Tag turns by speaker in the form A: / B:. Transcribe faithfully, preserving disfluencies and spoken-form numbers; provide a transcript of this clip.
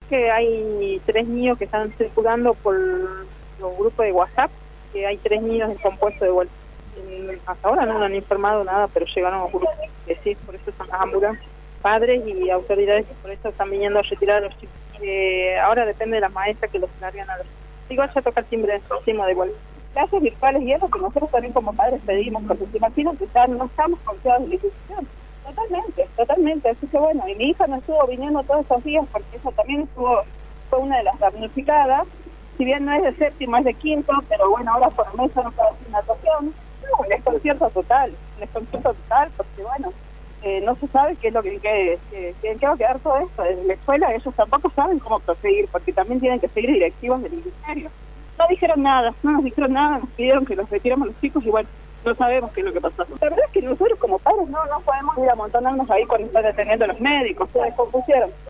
A: que hay tres niños que están circulando por los grupos de WhatsApp, que hay tres niños descompuestos de vuelta. Hasta ahora no nos han informado nada, pero llegaron los grupos, que sí, por eso son las ambulancias, padres y autoridades que por eso están viniendo a retirar a los chicos. Eh, ahora depende de las maestras que los largan a los chicos. Igual ya toca el timbre encima de vuelta. Clases virtuales y eso que nosotros también como padres pedimos, porque se imaginan que ya no estamos confiados en la institución. Totalmente, totalmente. Así que bueno, y mi hija no estuvo viniendo todos esos días porque ella también estuvo, fue una de las damnificadas. Si bien no es de séptimo, es de quinto, pero bueno, ahora por lo menos no puede hacer natación. No, un desconcierto total, un desconcierto total, porque bueno, eh, no se sabe qué es lo que, que, que, que, que va a quedar todo esto. En la escuela ellos tampoco saben cómo proseguir, porque también tienen que seguir directivos del ministerio. No dijeron nada, no nos dijeron nada, nos pidieron que los retiramos los chicos y bueno, no sabemos qué es lo que pasó. La verdad es que nosotros como padres no, no podemos ir a amontonarnos ahí cuando están deteniendo los médicos, se descompusieron.